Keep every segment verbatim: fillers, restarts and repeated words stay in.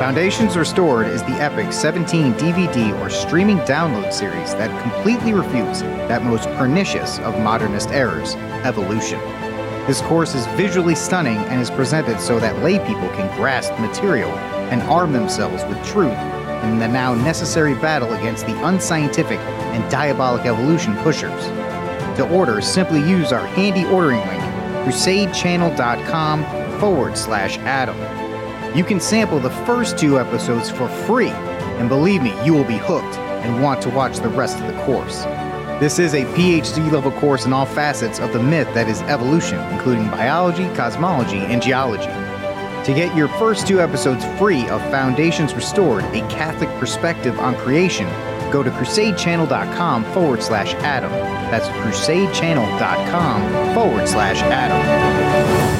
Foundations Restored is the epic seventeen D V D or streaming download series that completely refutes that most pernicious of modernist errors, evolution. This course is visually stunning and is presented so that lay people can grasp material and arm themselves with truth in the now necessary battle against the unscientific and diabolic evolution pushers. To order, simply use our handy ordering link, crusadechannel.com forward slash Adam. You can sample the first two episodes for free, and believe me, you will be hooked and want to watch the rest of the course. This is a P H D level course in all facets of the myth that is evolution, including biology, cosmology, and geology. To get your first two episodes free of Foundations Restored, a Catholic perspective on creation, go to crusadechannel.com forward slash Adam. That's crusadechannel.com forward slash Adam.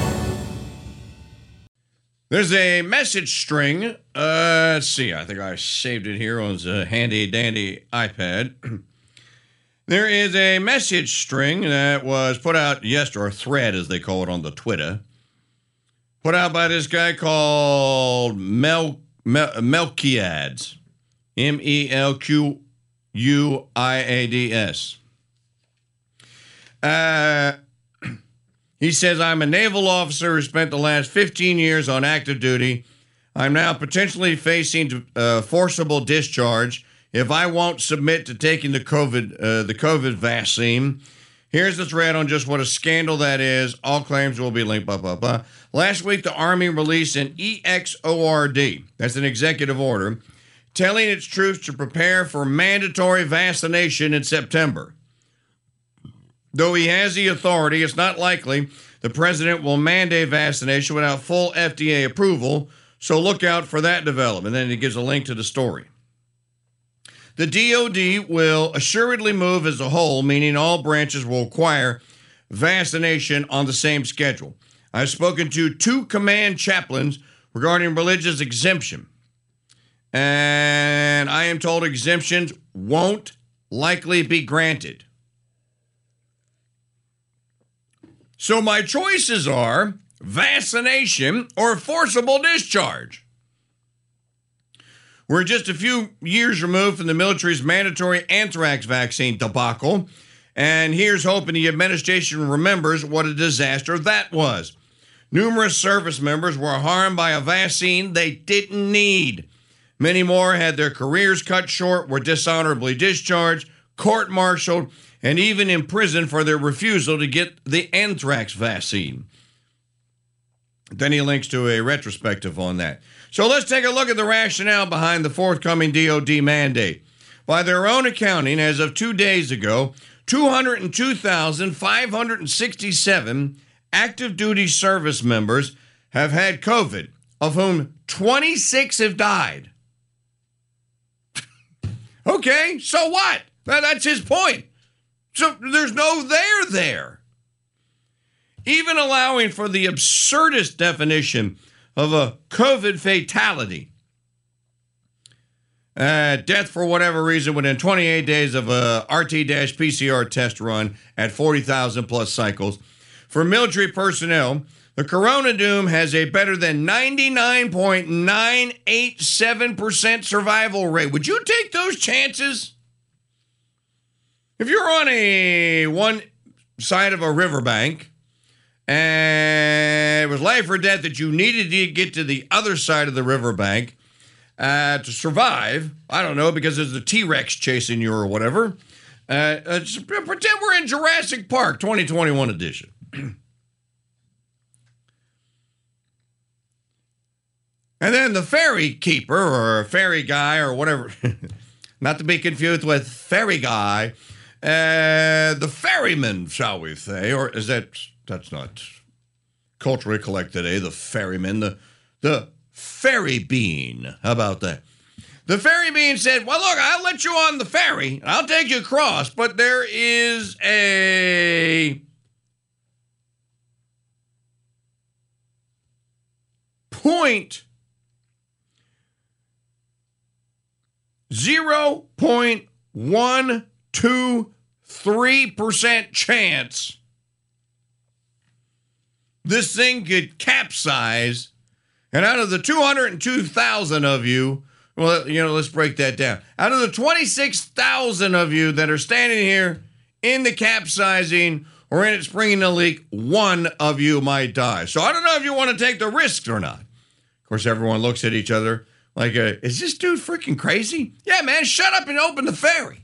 There's a message string. Uh, let's see. I think I saved it here on the handy-dandy iPad. There is a message string that was put out yesterday, or thread as they call it on the Twitter, put out by this guy called Mel, Mel Melquiades, M E L Q U I A D S. Uh, he says, I'm a naval officer who spent the last fifteen years on active duty. I'm now potentially facing uh, forcible discharge if I won't submit to taking the COVID, uh, the COVID vaccine. Here's the thread on just what a scandal that is. All claims will be linked, blah, blah, blah. Last week, the Army released an E X O R D, that's an executive order, telling its troops to prepare for mandatory vaccination in September. Though he has the authority, it's not likely the president will mandate vaccination without full F D A approval, so look out for that development. And then he gives a link to the story. The D O D will assuredly move as a whole, meaning all branches will require vaccination on the same schedule. I've spoken to two command chaplains regarding religious exemption, and I am told exemptions won't likely be granted. So my choices are vaccination or forcible discharge. We're just a few years removed from the military's mandatory anthrax vaccine debacle, and here's hoping the administration remembers what a disaster that was. Numerous service members were harmed by a vaccine they didn't need. Many more had their careers cut short, were dishonorably discharged, court-martialed, and even imprisoned for their refusal to get the anthrax vaccine. Then he links to a retrospective on that. So let's take a look at the rationale behind the forthcoming D O D mandate. By their own accounting, as of two days ago, two hundred two thousand five hundred sixty-seven active duty service members have had COVID, of whom twenty-six have died. Okay, so what? That's his point. So there's no there there. Even allowing for the absurdist definition of a COVID fatality, uh, death for whatever reason within twenty-eight days of a R T P C R test run at forty thousand plus cycles. For military personnel, the Corona Doom has a better than ninety-nine point nine eight seven percent survival rate. Would you take those chances? If you're on a one side of a riverbank and it was life or death that you needed to get to the other side of the riverbank uh, to survive, I don't know, because there's a T-Rex chasing you or whatever, uh, uh, just pretend we're in Jurassic Park twenty twenty-one edition. And then the ferry keeper or ferry guy or whatever, not to be confused with ferry guy, uh, the ferryman, shall we say, or is that, that's not culturally correct today, the ferryman, the, the ferry bean. How about that? The ferry bean said, well, look, I'll let you on the ferry, I'll take you across, but there is a point zero point one two three percent chance this thing could capsize And out of the two hundred two thousand of you, well, you know, let's break that down. Out of the twenty-six thousand of you that are standing here in the capsizing or in it springing the leak, one of you might die. So I don't know if you want to take the risks or not. Of course, everyone looks at each other like, uh, is this dude freaking crazy? Yeah, man, shut up and open the ferry.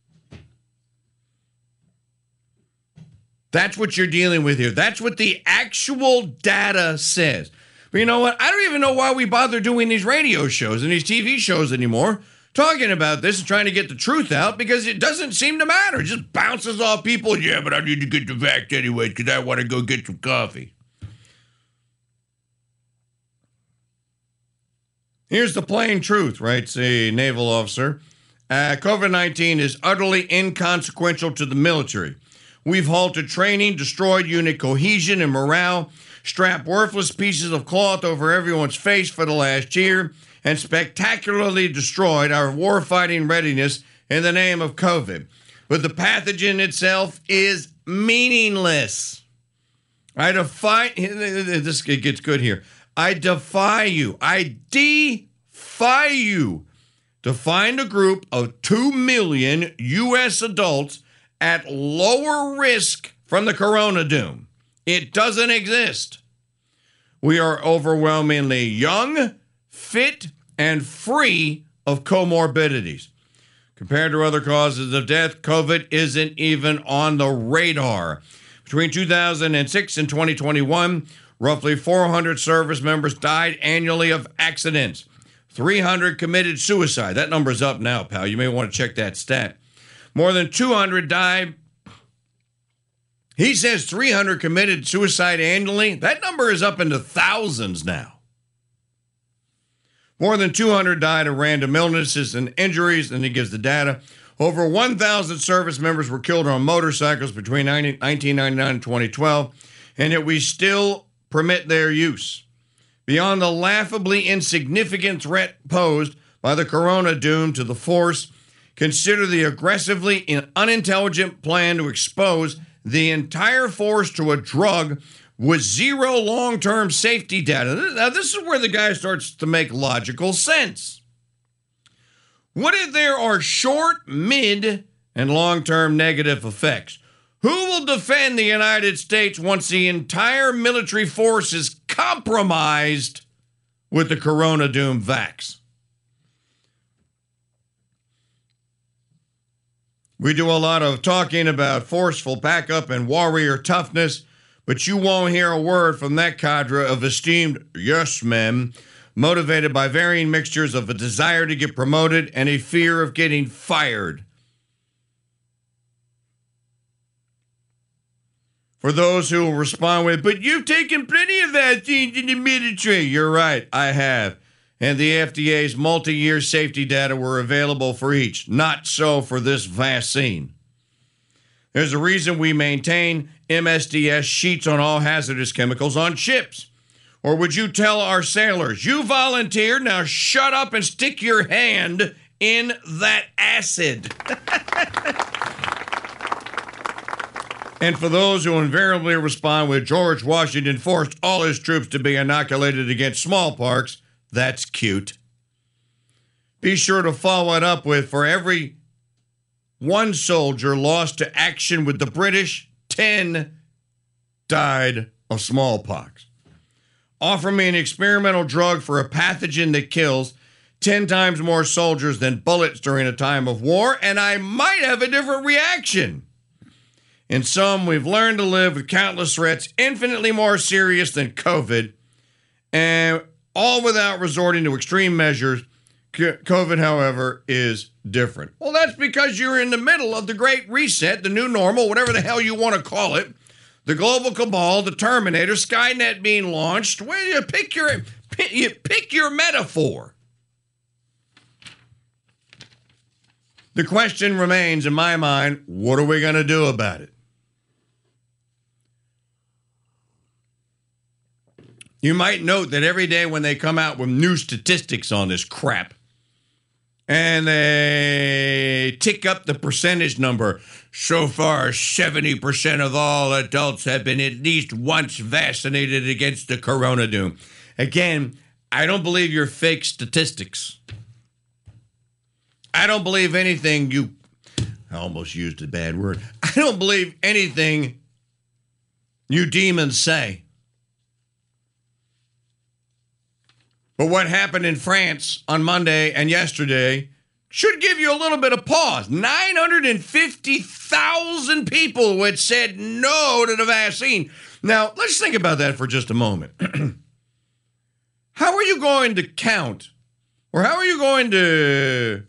That's what you're dealing with here. That's what the actual data says. But you know what? I don't even know why we bother doing these radio shows and these T V shows anymore, talking about this and trying to get the truth out, because it doesn't seem to matter. It just bounces off people. Yeah, but I need to get the vax anyway because I want to go get some coffee. Here's the plain truth, writes a naval officer. Uh, COVID nineteen is utterly inconsequential to the military. We've halted training, destroyed unit cohesion and morale, strapped worthless pieces of cloth over everyone's face for the last year, and spectacularly destroyed our warfighting readiness in the name of COVID. But the pathogen itself is meaningless. I defy, this gets good here. I defy you, I defy you to find a group of two million U S adults at lower risk from the corona doom. It doesn't exist. We are overwhelmingly young, fit, and free of comorbidities. Compared to other causes of death, COVID isn't even on the radar. Between two thousand six and twenty twenty-one, roughly four hundred service members died annually of accidents. three hundred committed suicide. That number's up now, pal. You may want to check that stat. More than two hundred died. He says three hundred committed suicide annually. That number is up into thousands now. More than two hundred died of random illnesses and injuries, and he gives the data. Over one thousand service members were killed on motorcycles between nineteen ninety-nine and twenty twelve, and yet we still permit their use. Beyond the laughably insignificant threat posed by the corona doom to the force, consider the aggressively unintelligent plan to expose the entire force to a drug with zero long-term safety data. Now, this is where the guy starts to make logical sense. What if there are short, mid, and long-term negative effects? Who will defend the United States once the entire military force is compromised with the corona doom vax? We do a lot of talking about forceful backup and warrior toughness, but you won't hear a word from that cadre of esteemed yes men, motivated by varying mixtures of a desire to get promoted and a fear of getting fired. For those who will respond with, but you've taken plenty of vaccines in the military. You're right, I have. And the F D A's multi-year safety data were available for each. Not so for this vaccine. There's a reason we maintain M S D S sheets on all hazardous chemicals on ships. Or would you tell our sailors, you volunteered, now shut up and stick your hand in that acid. And for those who invariably respond with George Washington forced all his troops to be inoculated against smallpox, that's cute. Be sure to follow it up with, for every one soldier lost to action with the British, ten died of smallpox. Offer me an experimental drug for a pathogen that kills ten times more soldiers than bullets during a time of war, and I might have a different reaction. In sum, we've learned to live with countless threats infinitely more serious than COVID, and all without resorting to extreme measures. COVID, however, is different. Well, that's because you're in the middle of the Great Reset, the new normal, whatever the hell you want to call it, the global cabal, the Terminator, Skynet being launched. Where you pick your pick, you pick your metaphor. The question remains in my mind, what are we going to do about it? You might note that every day when they come out with new statistics on this crap, and they tick up the percentage number, so far seventy percent of all adults have been at least once vaccinated against the corona doom. Again, I don't believe your fake statistics. I don't believe anything you, I almost used a bad word. I don't believe anything you demons say. But what happened in France on Monday and yesterday should give you a little bit of pause. nine hundred fifty thousand people had said no to the vaccine. Now, let's think about that for just a moment. How are you going to count, or how are you going to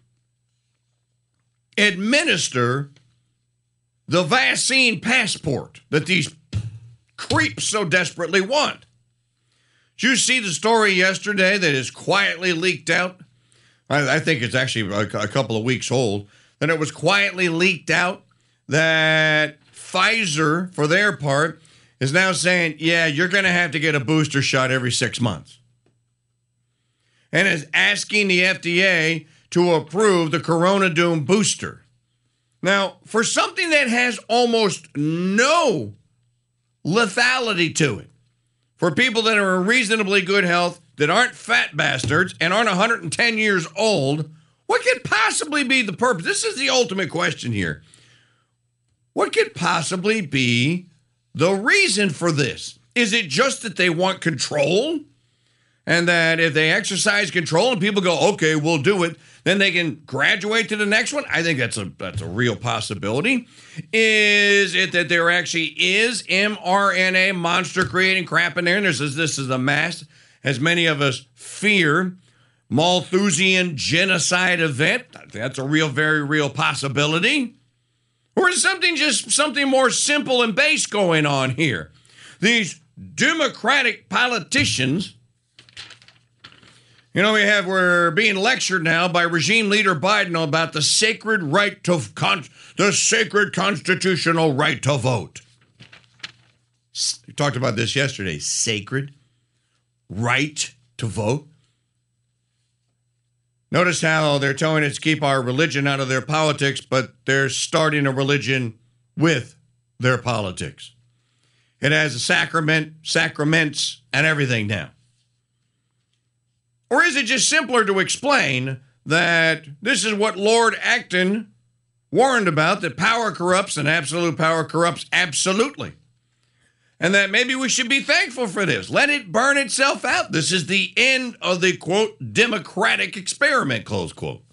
administer the vaccine passport that these creeps so desperately want? Did you see the story yesterday that is quietly leaked out? I, I think it's actually a, a couple of weeks old. That it was quietly leaked out that Pfizer, for their part, is now saying, yeah, you're going to have to get a booster shot every six months. And is asking the F D A to approve the Corona Doom booster. Now, for something that has almost no lethality to it, for people that are in reasonably good health, that aren't fat bastards, and aren't one hundred ten years old, what could possibly be the purpose? This is the ultimate question here. What could possibly be the reason for this? Is it just that they want control? And that if they exercise control and people go, okay, we'll do it, then they can graduate to the next one? I think that's a that's a real possibility. Is it that there actually is mRNA monster creating crap in there? And this is, this is a mass, as many of us fear, Malthusian genocide event? That's a real, very real possibility. Or is something just something more simple and base going on here? These Democratic politicians, you know, we have, we're being lectured now by regime leader Biden about the sacred right to, con, the sacred constitutional right to vote. We talked about this yesterday. Sacred right to vote. Notice how they're telling us to keep our religion out of their politics, but they're starting a religion with their politics. It has a sacrament, sacraments, and everything now. Or is it just simpler to explain that this is what Lord Acton warned about, that power corrupts and absolute power corrupts absolutely? And that maybe we should be thankful for this. Let it burn itself out. This is the end of the, quote, democratic experiment, close quote.